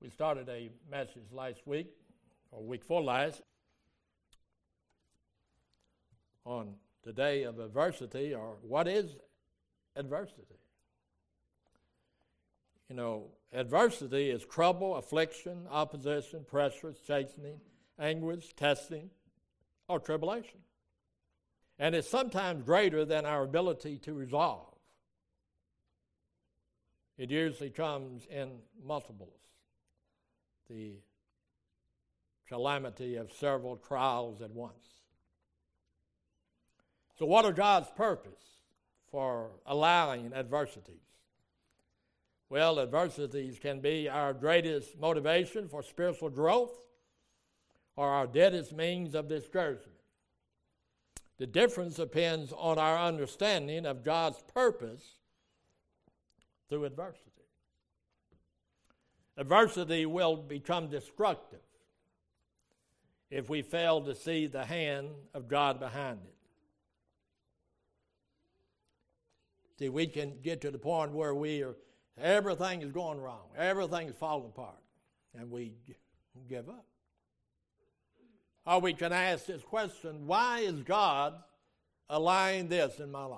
We started a message last week, or week before last, on the day of adversity, or what is adversity? You know, adversity is trouble, affliction, opposition, pressure, chastening, anguish, testing, or tribulation. And it's sometimes greater than our ability to resolve. It usually comes in multiples. The calamity of several trials at once. So what are God's purpose for allowing adversities? Well, adversities can be our greatest motivation for spiritual growth or our deadest means of discouragement. The difference depends on our understanding of God's purpose through adversity. Adversity will become destructive if we fail to see the hand of God behind it. See, we can get to the point where everything is going wrong, everything is falling apart, and we give up. Or we can ask this question, why is God allowing this in my life?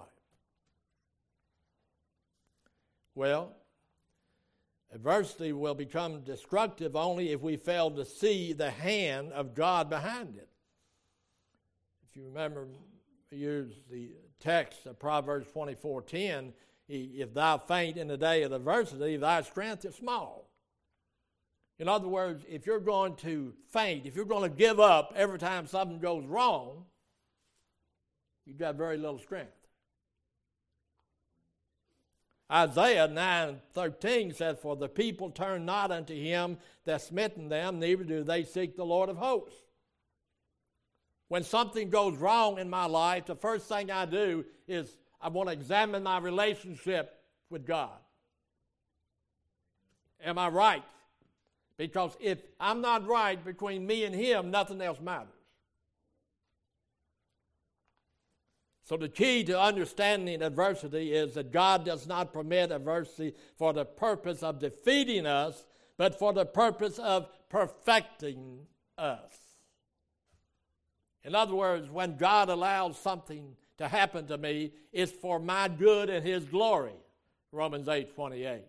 Well, adversity will become destructive only if we fail to see the hand of God behind it. If you remember, use the text of Proverbs 24:10, if thou faint in the day of adversity, thy strength is small. In other words, if you're going to faint, if you're going to give up every time something goes wrong, you've got very little strength. Isaiah 9:13 says, for the people turn not unto him that smitten them, neither do they seek the Lord of hosts. When something goes wrong in my life, the first thing I do is I want to examine my relationship with God. Am I right? Because if I'm not right between me and him, nothing else matters. So the key to understanding adversity is that God does not permit adversity for the purpose of defeating us, but for the purpose of perfecting us. In other words, when God allows something to happen to me, it's for my good and his glory. Romans 8:28.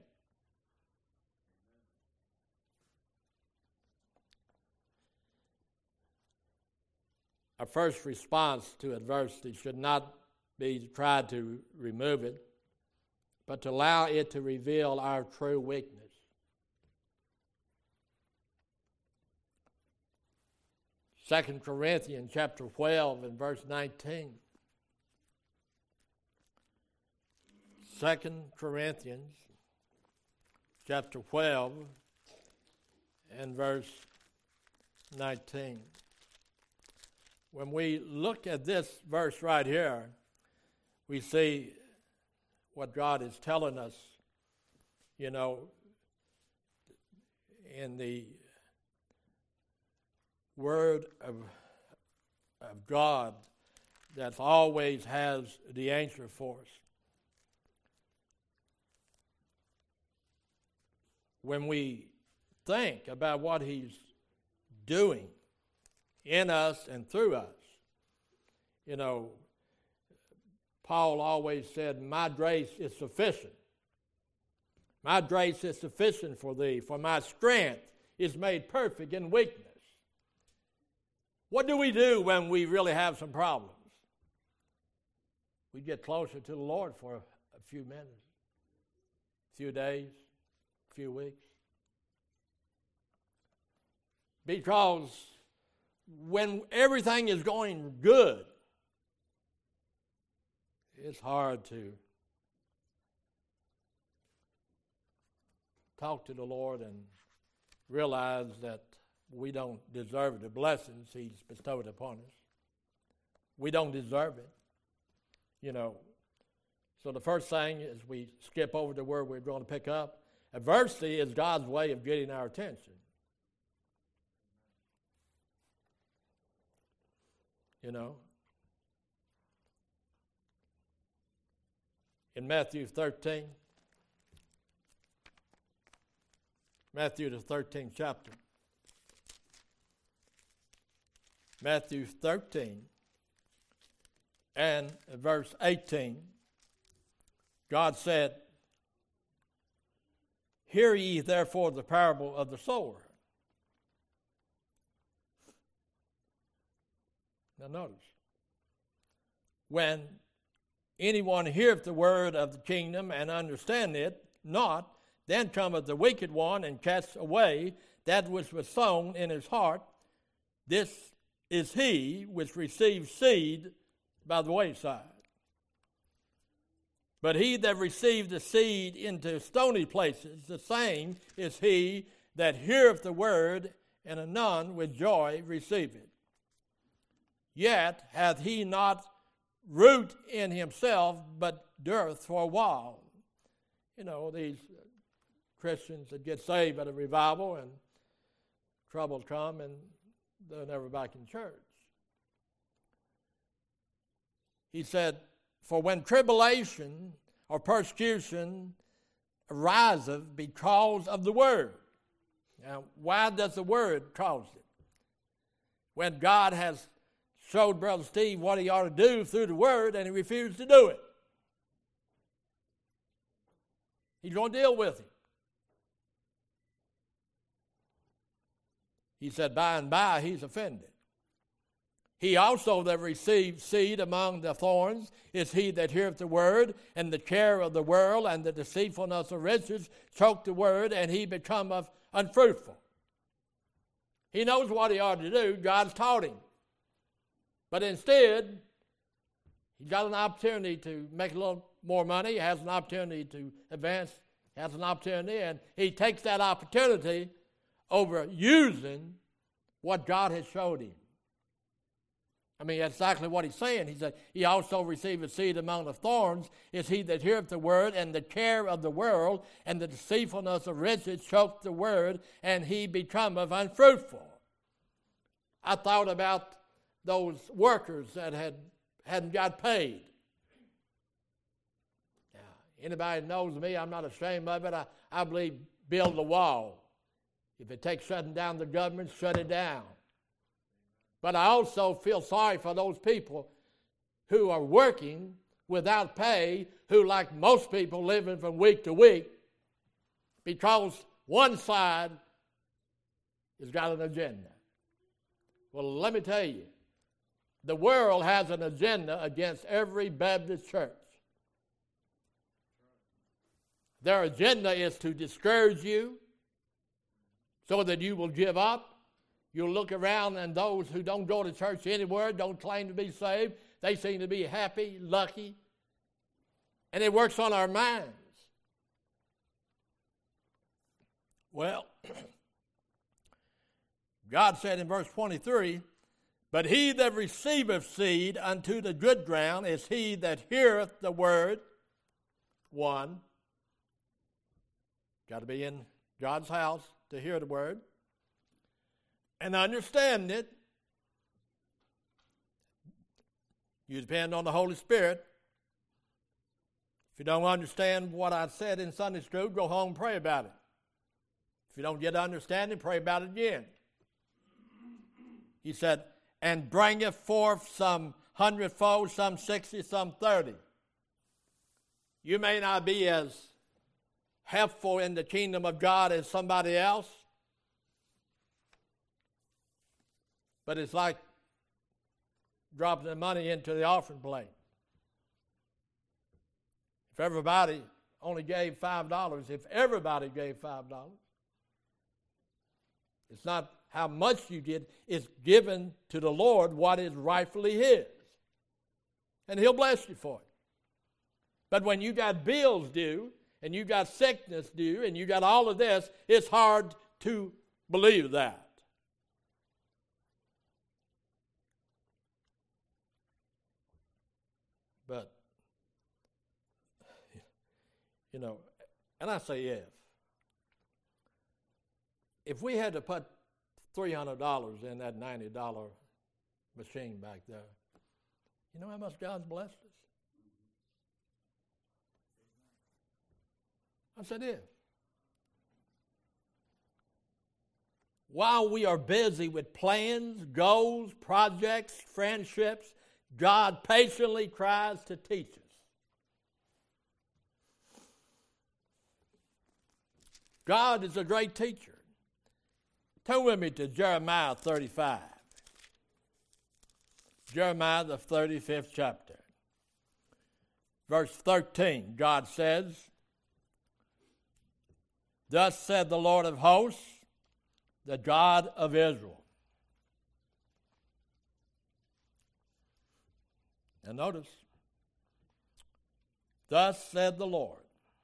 Our first response to adversity should not be to try to remove it, but to allow it to reveal our true weakness. Second Corinthians chapter 12 and verse 19. 2 Corinthians chapter 12 and verse 19. When we look at this verse right here, we see what God is telling us, you know, in the Word of God that always has the answer for us. When we think about what he's doing in us and through us, you know, Paul always said, my grace is sufficient. My grace is sufficient for thee, for my strength is made perfect in weakness. What do we do when we really have some problems? We get closer to the Lord for a few minutes, a few days, a few weeks. Because when everything is going good, it's hard to talk to the Lord and realize that we don't deserve the blessings he's bestowed upon us. We don't deserve it, you know. So the first thing is we skip over to where we're going to pick up. Adversity is God's way of getting our attention. You know, in Matthew 13, Matthew the 13th chapter. Matthew 13 and verse 18. God said, "Hear ye therefore the parable of the sower." Now notice, when anyone heareth the word of the kingdom and understand it not, then cometh the wicked one and casts away that which was sown in his heart. This is he which receives seed by the wayside. But he that received the seed into stony places, the same is he that heareth the word, and anon with joy receiveth. Yet hath he not root in himself, but dureth for a while. You know, these Christians that get saved at a revival and trouble come and they're never back in church. He said, "For when tribulation or persecution ariseth because of the word." Now, why does the word cause it? When God has showed Brother Steve what he ought to do through the word and he refused to do it. He's going to deal with him. He said, by and by he's offended. He also that received seed among the thorns is he that heareth the word, and the care of the world and the deceitfulness of riches choke the word, and he becometh unfruitful. He knows what he ought to do. God's taught him. But instead, he's got an opportunity to make a little more money. He has an opportunity to advance. He has an opportunity, and he takes that opportunity over using what God has showed him. I mean, that's exactly what he's saying. He said, he also received a seed among the thorns is he that heareth the word, and the care of the world and the deceitfulness of riches choke the word, and he becometh unfruitful. I thought about those workers that hadn't got paid. Now, anybody knows me, I'm not ashamed of it. I believe build a wall. If it takes shutting down the government, shut it down. But I also feel sorry for those people who are working without pay, who, like most people, living from week to week, because one side has got an agenda. Well, let me tell you, the world has an agenda against every Baptist church. Their agenda is to discourage you so that you will give up. You'll look around, and those who don't go to church anywhere, don't claim to be saved, they seem to be happy, lucky, and it works on our minds. Well, God said in verse 23, "But he that receiveth seed unto the good ground is he that heareth the word." One, got to be in God's house to hear the word and understand it. You depend on the Holy Spirit. If you don't understand what I said in Sunday school, go home and pray about it. If you don't get understanding, pray about it again. He said, "And bringeth forth some 100-fold, some 60, some 30. You may not be as helpful in the kingdom of God as somebody else, but it's like dropping the money into the offering plate. If everybody only gave $5, if everybody gave $5, it's not how much you did, it's given to the Lord what is rightfully his. And he'll bless you for it. But when you got bills due, and you got sickness due, and you got all of this, it's hard to believe that. But, you know, and I say if we had to put $300 in that $90 machine back there, you know how much God's blessed us? I said if. while we are busy with plans, goals, projects, friendships, God patiently tries to teach us. God is a great teacher. Turn with me to Jeremiah 35. Jeremiah, the 35th chapter. Verse 13, God says, "Thus said the Lord of hosts, the God of Israel." And notice, "Thus said the Lord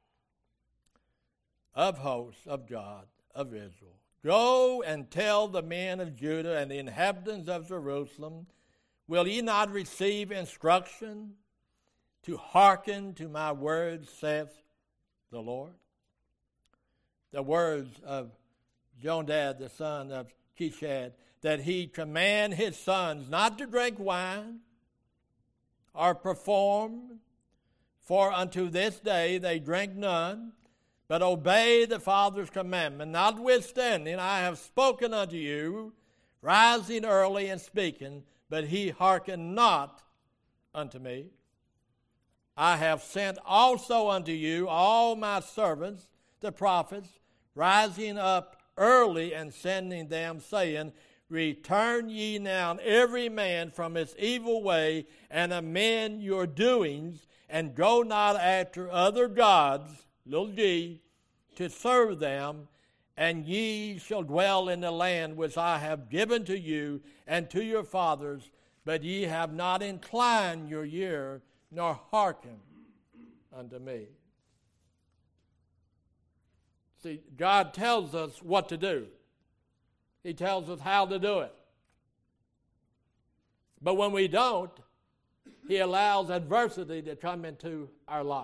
of hosts, of God, of Israel, go and tell the men of Judah and the inhabitants of Jerusalem, will ye not receive instruction to hearken to my words, saith the Lord?" The words of Jonadab, the son of Cheshad, that he command his sons not to drink wine or perform, for unto this day they drink none, but obey the Father's commandment. Notwithstanding, I have spoken unto you, rising early and speaking, but he hearkened not unto me. I have sent also unto you all my servants, the prophets, rising up early and sending them, saying, Return ye now every man from his evil way, and amend your doings, and go not after other gods, little g, to serve them, and ye shall dwell in the land which I have given to you and to your fathers, but ye have not inclined your ear, nor hearkened unto me. See, God tells us what to do. He tells us how to do it. But when we don't, he allows adversity to come into our life.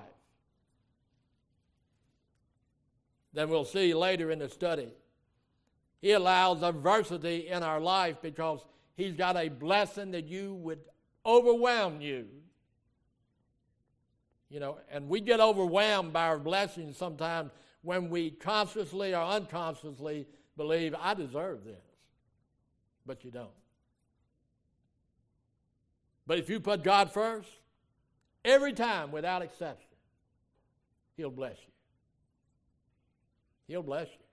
Then we'll see later in the study, he allows adversity in our life because he's got a blessing that you would overwhelm you. You know, and we get overwhelmed by our blessings sometimes when we consciously or unconsciously believe, I deserve this. But you don't. But if you put God first, every time without exception, he'll bless you. He'll bless you.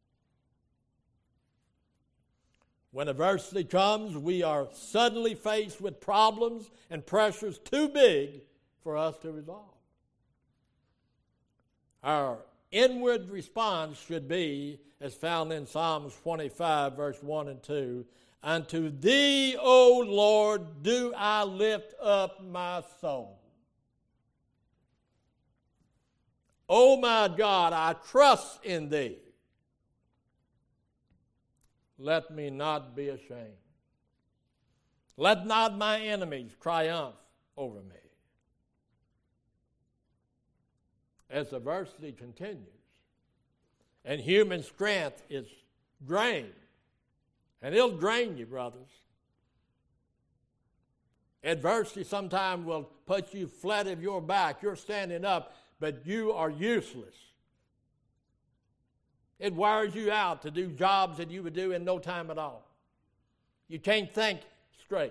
When adversity comes, we are suddenly faced with problems and pressures too big for us to resolve. Our inward response should be, as found in Psalms 25, verse 1 and 2, Unto thee, O Lord, do I lift up my soul. O my God, I trust in thee. Let me not be ashamed. Let not my enemies triumph over me. As adversity continues and human strength is drained, and it'll drain you, brothers. Adversity sometimes will put you flat of your back. You're standing up, but you are useless. It wires you out to do jobs that you would do in no time at all. You can't think straight.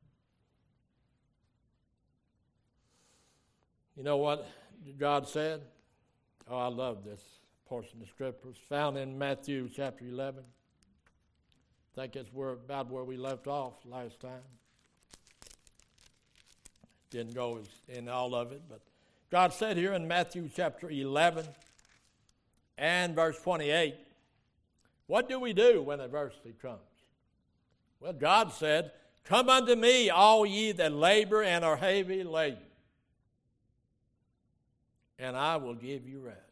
You know what God said? Oh, I love this portion of Scripture. It's found in Matthew chapter 11. I think it's about where we left off last time. Didn't go in all of it, but God said here in Matthew chapter 11 and verse 28, what do we do when adversity comes? Well, God said, Come unto me, all ye that labor and are heavy laden, and I will give you rest.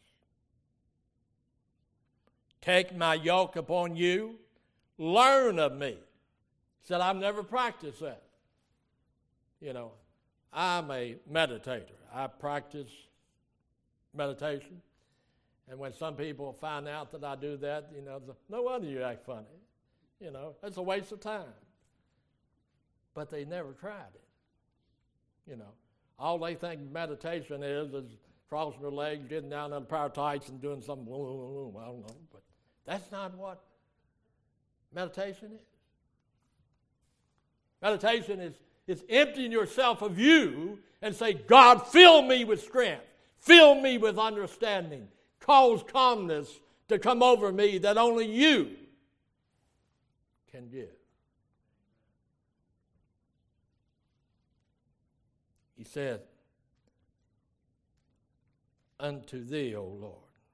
Take my yoke upon you, learn of me. He said, I've never practiced that. You know, I'm a meditator. I practice meditation. And when some people find out that I do that, you know, no wonder you act funny. You know, it's a waste of time. But they never tried it. You know, all they think meditation is crossing their legs, getting down on the power tights and doing something, I don't know. But that's not what meditation is? Meditation is emptying yourself of you and say, God, fill me with strength. Fill me with understanding. Cause calmness to come over me that only you can give. He said, unto thee, O Lord.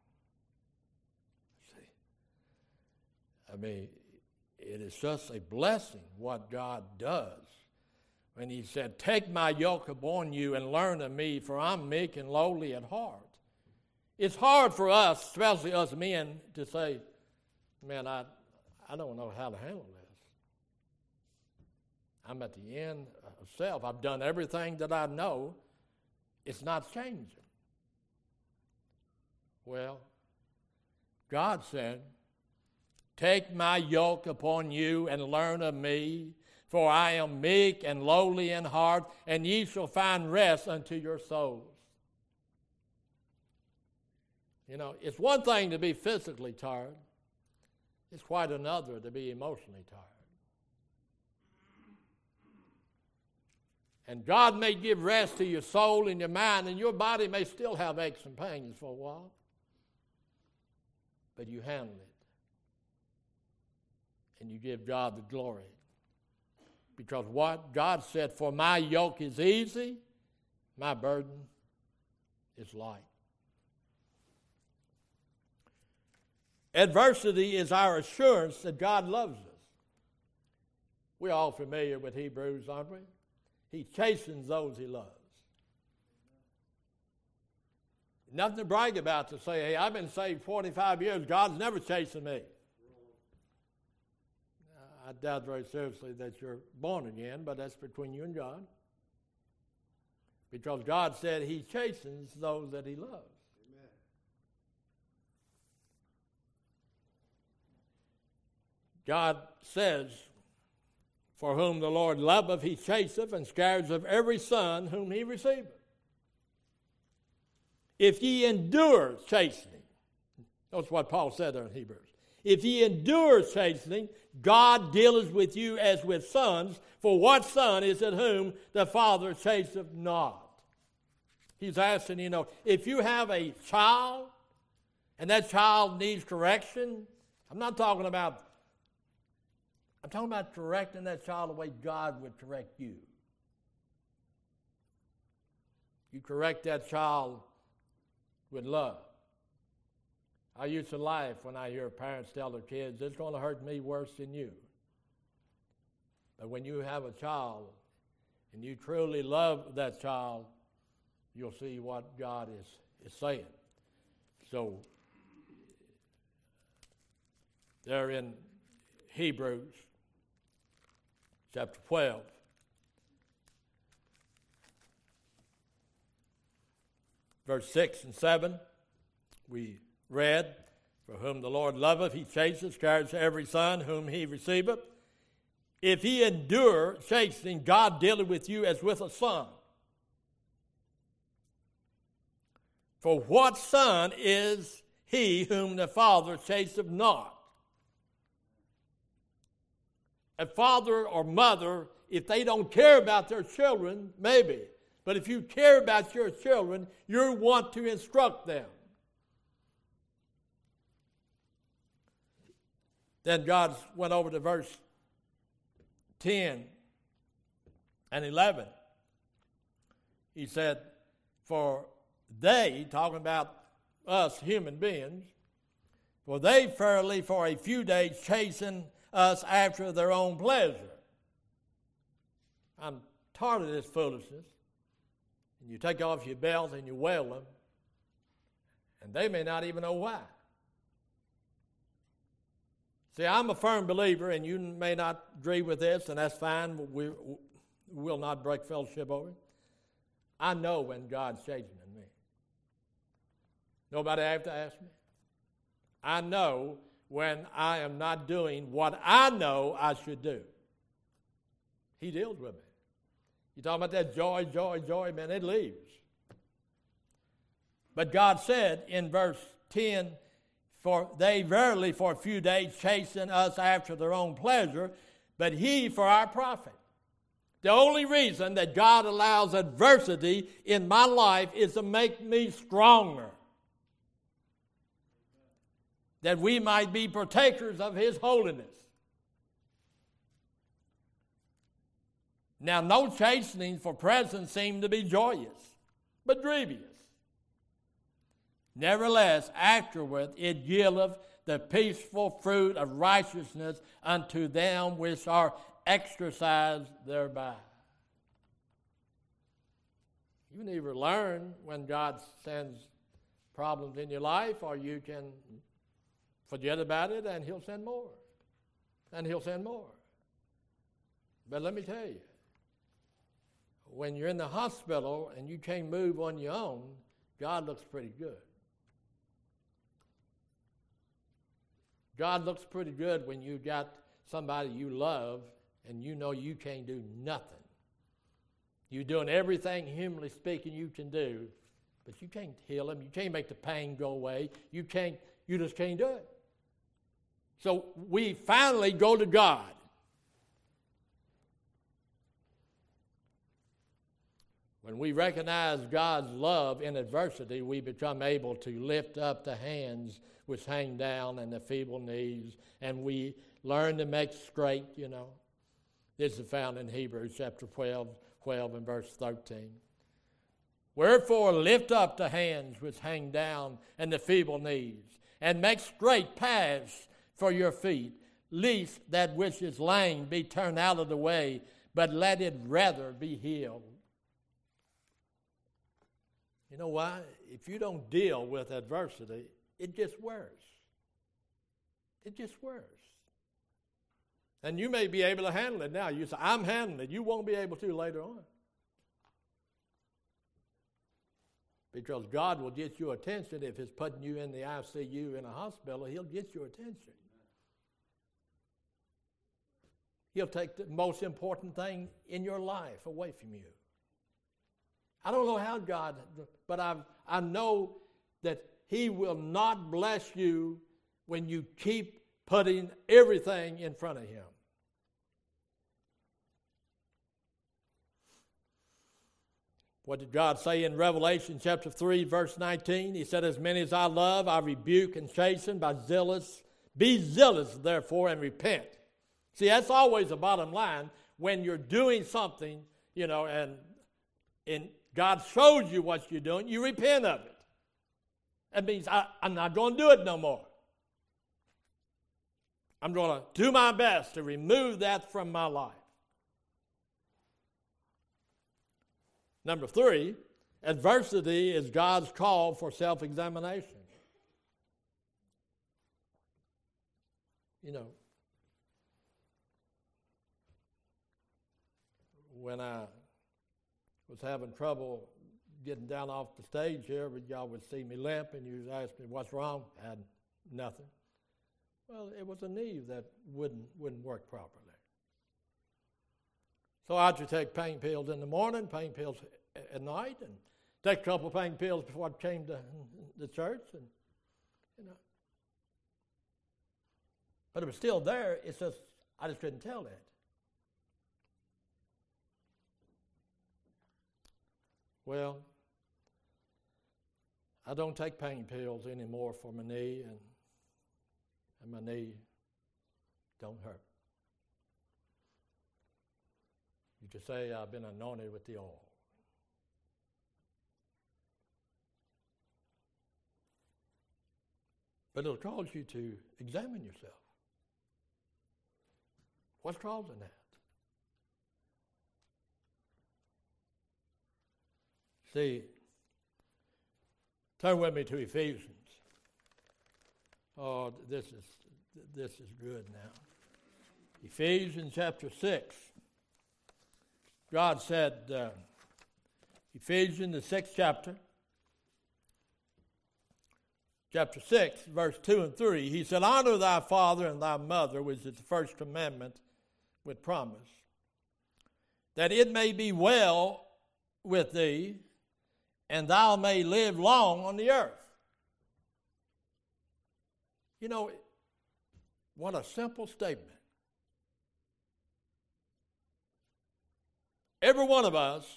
See, I mean, it is just a blessing what God does when he said, take my yoke upon you and learn of me, for I'm meek and lowly at heart. It's hard for us, especially us men, to say, man, I don't know how to handle this. I'm at the end of self. I've done everything that I know. It's not changing. Well, God said, take my yoke upon you and learn of me, for I am meek and lowly in heart, and ye shall find rest unto your souls. You know, it's one thing to be physically tired. It's quite another to be emotionally tired. And God may give rest to your soul and your mind, and your body may still have aches and pains for a while. But you handle it. And you give God the glory. Because what? God said, for my yoke is easy, my burden is light. Adversity is our assurance that God loves us. We're all familiar with Hebrews, aren't we? He chastens those he loves. Nothing to brag about to say, hey, I've been saved 45 years. God's never chastened me. I doubt very seriously that you're born again, but that's between you and God. Because God said he chastens those that he loves. Amen. God says, for whom the Lord loveth, he chasteth, and scourgeth of every son whom he receiveth. If ye endure chastening, that's what Paul said there in Hebrews. If ye endure chastening, God dealeth with you as with sons, for what son is it whom the Father chasteneth not? He's asking, if you have a child, and that child needs correction, I'm talking about correcting that child the way God would correct you. You correct that child with love. I used to laugh when I hear parents tell their kids, it's going to hurt me worse than you. But when you have a child and you truly love that child, you'll see what God is saying. So, there in Hebrews chapter 12, verse 6 and 7, we read, for whom the Lord loveth, he chasteth, scourgeth every son whom he receiveth. If he endure chastening, God dealeth with you as with a son. For what son is he whom the Father chasteneth not? A father or mother, if they don't care about their children, maybe. But if you care about your children, you want to instruct them. Then God went over to verse 10 and 11. He said, for they, talking about us human beings, for they fairly for a few days chasten us after their own pleasure. I'm tired of this foolishness. And you take off your belt and you wail them, and they may not even know why. See, I'm a firm believer, and you may not agree with this, and that's fine. We will not break fellowship over it. I know when God's chastening me. Nobody have to ask me. I know when I am not doing what I know I should do. He deals with me. You talking about that joy, man, it leaves. But God said in verse 10, For they verily for a few days chasten us after their own pleasure, but he for our profit. The only reason that God allows adversity in my life is to make me stronger, that we might be partakers of his holiness. Now, no chastening for present seem to be joyous, but grievous. Nevertheless, afterward it yieldeth the peaceful fruit of righteousness unto them which are exercised thereby. You can either learn when God sends problems in your life, or you can forget about it and he'll send more. And he'll send more. But let me tell you, when you're in the hospital and you can't move on your own, God looks pretty good. God looks pretty good when you got somebody you love and you know you can't do nothing. You're doing everything, humanly speaking, you can do, but you can't heal them. You can't make the pain go away. You just can't do it. So we finally go to God. When we recognize God's love in adversity, we become able to lift up the hands which hang down and the feeble knees, and we learn to make straight, This is found in Hebrews chapter 12 and verse 13. Wherefore lift up the hands which hang down and the feeble knees, and make straight paths for your feet, lest that which is lame be turned out of the way, but let it rather be healed. You know why? If you don't deal with adversity, it gets worse. It gets worse. And you may be able to handle it now. You say, I'm handling it. You won't be able to later on. Because God will get your attention. If He's putting you in the ICU in a hospital, He'll get your attention. He'll take the most important thing in your life away from you. I don't know how God, but I know that He will not bless you when you keep putting everything in front of Him. What did God say in Revelation chapter 3, verse 19? He said, as many as I love, I rebuke and chasten by zealous. Be zealous, therefore, and repent. See, that's always the bottom line. When you're doing something, and God shows you what you're doing, you repent of it. That means I'm not going to do it no more. I'm going to do my best to remove that from my life. Number 3, adversity is God's call for self-examination. When I was having trouble getting down off the stage here, y'all would see me limp and you'd ask me, what's wrong? I had nothing. Well, it was a knee that wouldn't work properly. So I had to take pain pills in the morning, pain pills at night, and take a couple of pain pills before I came to the church. But it was still there. It's just, I just couldn't tell that. Well, I don't take pain pills anymore for my knee, and my knee don't hurt. You just say, I've been anointed with the oil. But it'll cause you to examine yourself. What's causing that? See, turn with me to Ephesians. Oh, this is good now. Ephesians chapter 6. God said, Ephesians, the 6th chapter, chapter 6, verse 2 and 3, He said, honor thy father and thy mother, which is the first commandment with promise, that it may be well with thee, and thou may live long on the earth. You know, what a simple statement. Every one of us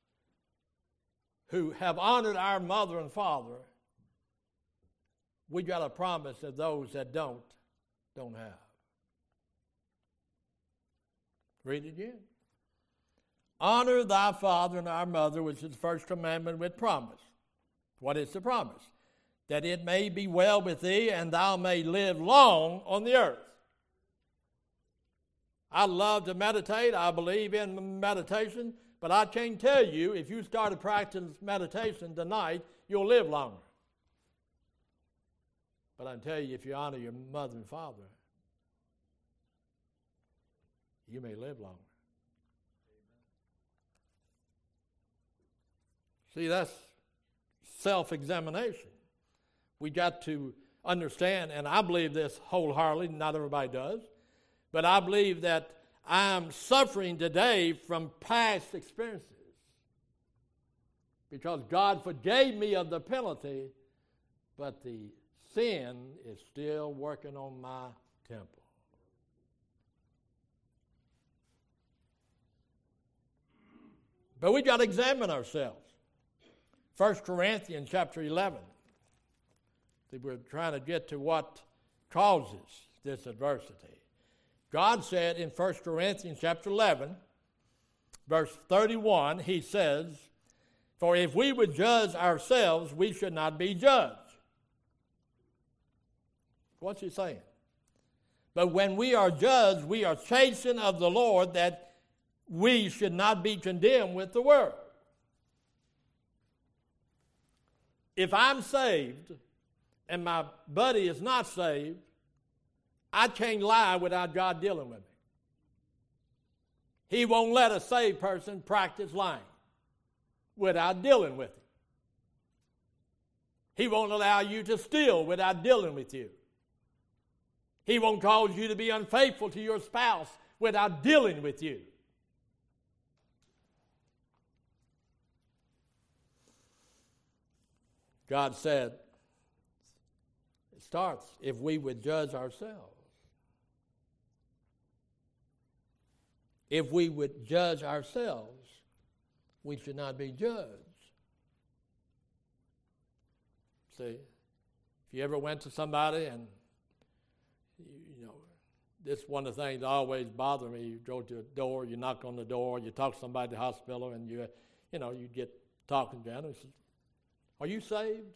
who have honored our mother and father, we got a promise that those that don't have. Read it again. Honor thy father and our mother, which is the first commandment with promise. What is the promise? That it may be well with thee and thou may live long on the earth. I love to meditate. I believe in meditation. But I can't tell you, if you started practicing meditation tonight, you'll live longer. But I can tell you, if you honor your mother and father, you may live longer. See, that's self-examination. We got to understand, and I believe this wholeheartedly, not everybody does, but I believe that I'm suffering today from past experiences because God forgave me of the penalty, but the sin is still working on my temple. But we got to examine ourselves. 1 Corinthians chapter 11. See, we're trying to get to what causes this adversity. God said in 1 Corinthians chapter 11, verse 31, he says, "For if we would judge ourselves, we should not be judged." What's he saying? But when we are judged, we are chastened of the Lord, that we should not be condemned with the world. If I'm saved and my buddy is not saved, I can't lie without God dealing with me. He won't let a saved person practice lying without dealing with him. He won't allow you to steal without dealing with you. He won't cause you to be unfaithful to your spouse without dealing with you. God said, it starts, if we would judge ourselves. If we would judge ourselves, we should not be judged. See, if you ever went to somebody and, you know, this is one of the things that always bother me. You go to a door, you knock on the door, you talk to somebody at the hospital, and you get talking to them. And say, "Are you saved?"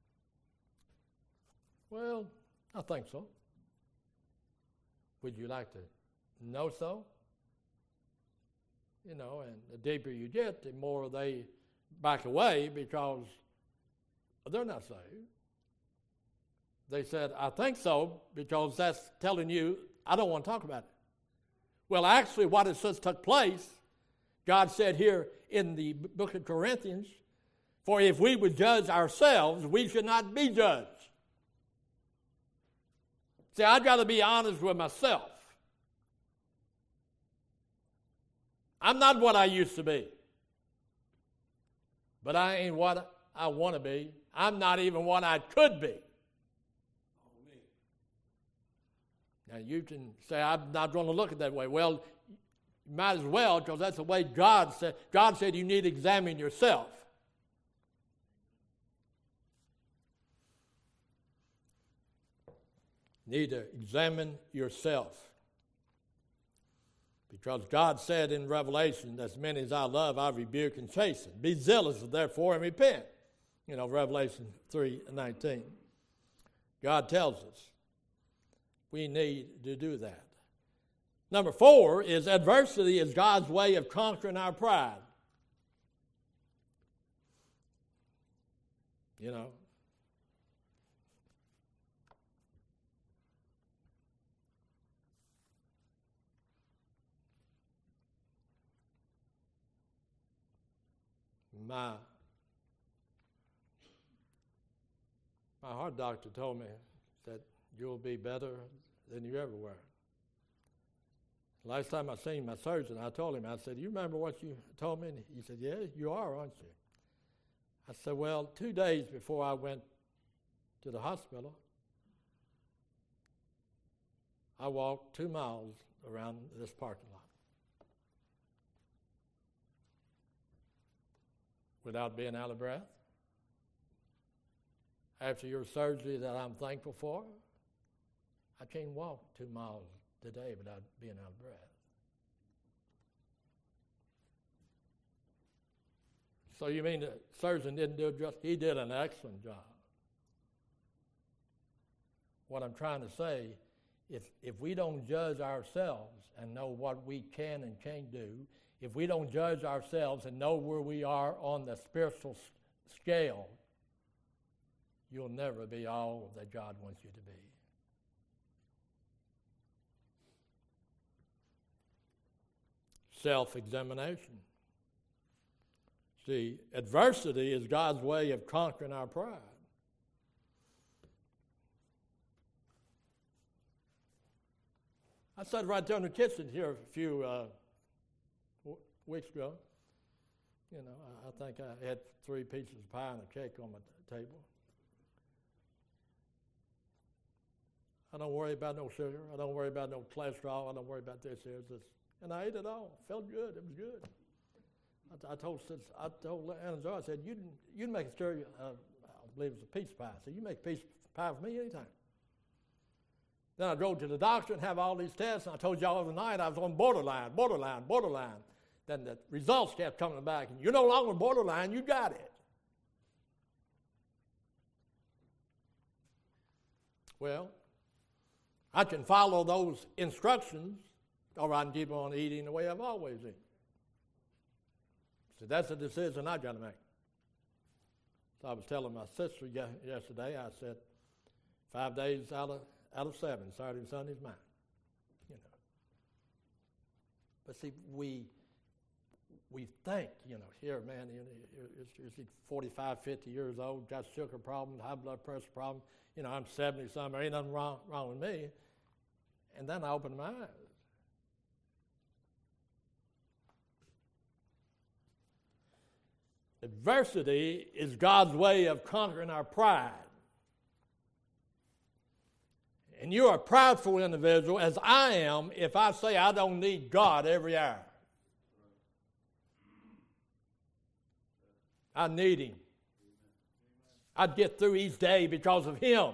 "Well, I think so." "Would you like to know so?" You know, and the deeper you get, the more they back away because they're not saved. They said, "I think so," because that's telling you, I don't want to talk about it. Well, actually, what it says took place, God said here in the book of Corinthians, "For if we would judge ourselves, we should not be judged." See, I'd rather be honest with myself. I'm not what I used to be. But I ain't what I want to be. I'm not even what I could be. Now, you can say, "I'm not going to look at it that way." Well, you might as well, because that's the way God said. God said you need to examine yourself. You need to examine yourself. Because God said in Revelation, "As many as I love, I rebuke and chasten. Be zealous, therefore, and repent." You know, Revelation 3:19. God tells us we need to do that. Number 4 is adversity is God's way of conquering our pride. You know. My heart doctor told me that you'll be better than you ever were. Last time I seen my surgeon, I told him, I said, "You remember what you told me?" And he said, "Yeah, you are, aren't you?" I said, "Well, 2 days before I went to the hospital, I walked 2 miles around this parking lot without being out of breath. After your surgery that I'm thankful for, I can't walk 2 miles today without being out of breath. So you mean the surgeon didn't do it just? He did an excellent job. What I'm trying to say, if we don't judge ourselves and know what we can and can't do, if we don't judge ourselves and know where we are on the spiritual scale, you'll never be all that God wants you to be. Self-examination. See, adversity is God's way of conquering our pride. I sat right there in the kitchen here a few weeks ago. You know, I think I had 3 pieces of pie and a cake on my table. I don't worry about no sugar. I don't worry about no cholesterol. I don't worry about this. And I ate it all. Felt good. It was good. I told Anna Joy, I said, you make a stir, I believe it was a pizza pie. I said, you make a pizza pie for me anytime. Then I drove to the doctor and have all these tests, and I told y'all overnight I was on borderline. Then the results kept coming back, and you're no longer borderline, you got it. Well, I can follow those instructions, or I can keep on eating the way I've always eaten. So that's a decision I got to make. So I was telling my sister yesterday, I said, 5 days out of 7, Saturday and Sunday's mine. You know. But see, we think, here, man, you're 45, 50 years old, got sugar problem, high blood pressure problem. I'm 70-something, there ain't nothing wrong with me. And then I opened my eyes. Adversity is God's way of conquering our pride. And you're a prideful individual, as I am, if I say I don't need God every hour. I need Him. I'd get through each day because of Him.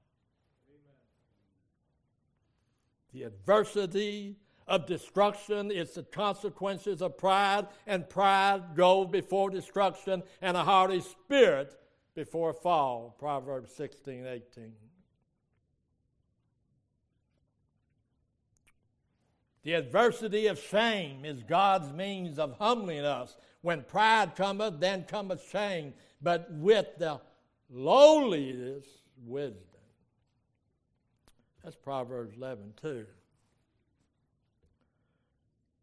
The adversity of destruction is the consequences of pride, and pride goes before destruction, and a haughty spirit before a fall. Proverbs 16:18. The adversity of shame is God's means of humbling us. When pride cometh, then cometh shame, but with the lowliness, wisdom. That's Proverbs 11:2.